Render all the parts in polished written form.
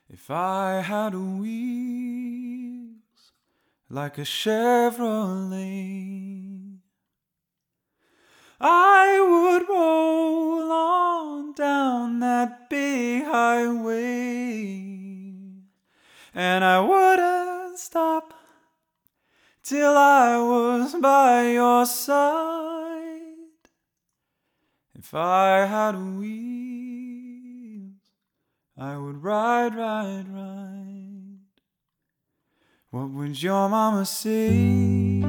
If I had wheels like a Chevrolet, I would roll on down that big highway, and I wouldn't stop till I was by your side. If I had wheels, I would ride, ride, ride. What would your mama say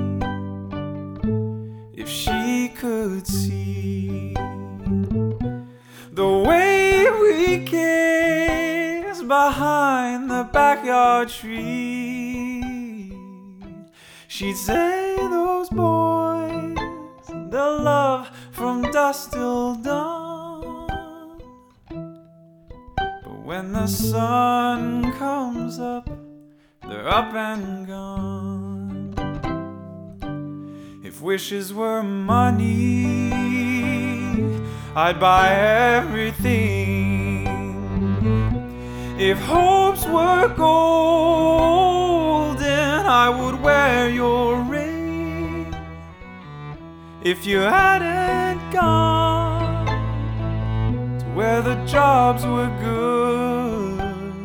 if she could see the way we kiss behind the backyard tree? She'd say those boys, they'll love from dusk till dawn, but when the sun comes up, they're up and gone. If wishes were money, I'd buy everything. If hopes were golden, I would wear your ring. If you hadn't gone to where the jobs were good,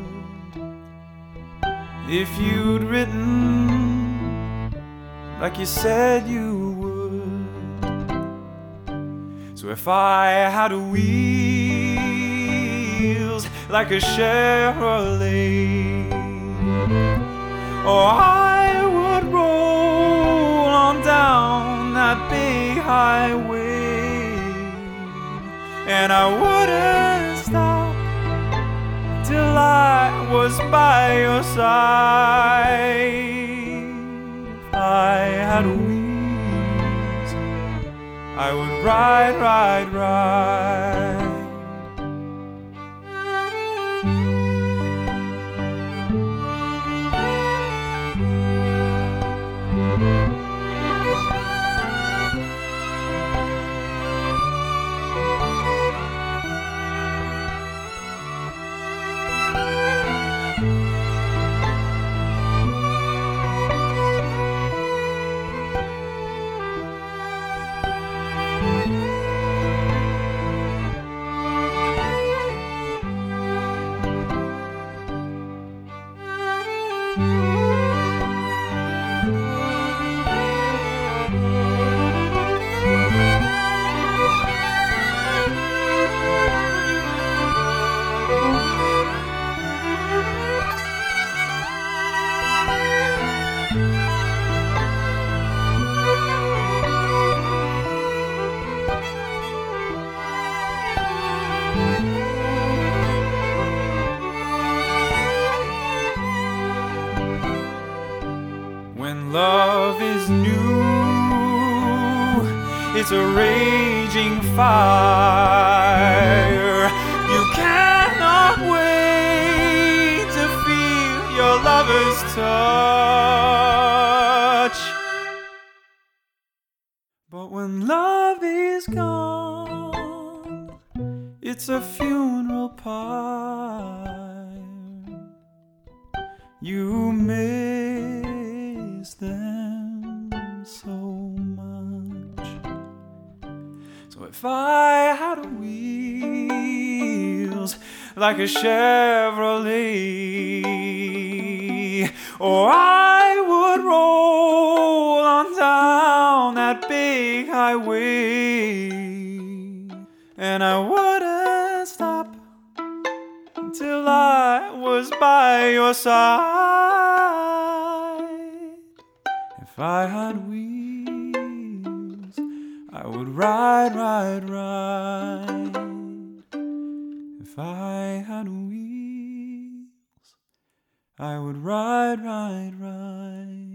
if you'd written like you said you would. So if I had wheels like a Chevrolet, oh, I would roll on down that big highway, and I wouldn't stop till I was by your side. If I had wheels, I would ride, ride, ride. When love is new, it's a raging fire. You cannot wait to feel your lover's touch. But when love is gone, it's a funeral pyre. You miss them so much. So if I had wheels like a Chevrolet, or I would roll on down that big highway, and I wouldn't stop until I was by your side. If I had wheels, I would ride, ride, ride. If I had wheels, I would ride, ride, ride.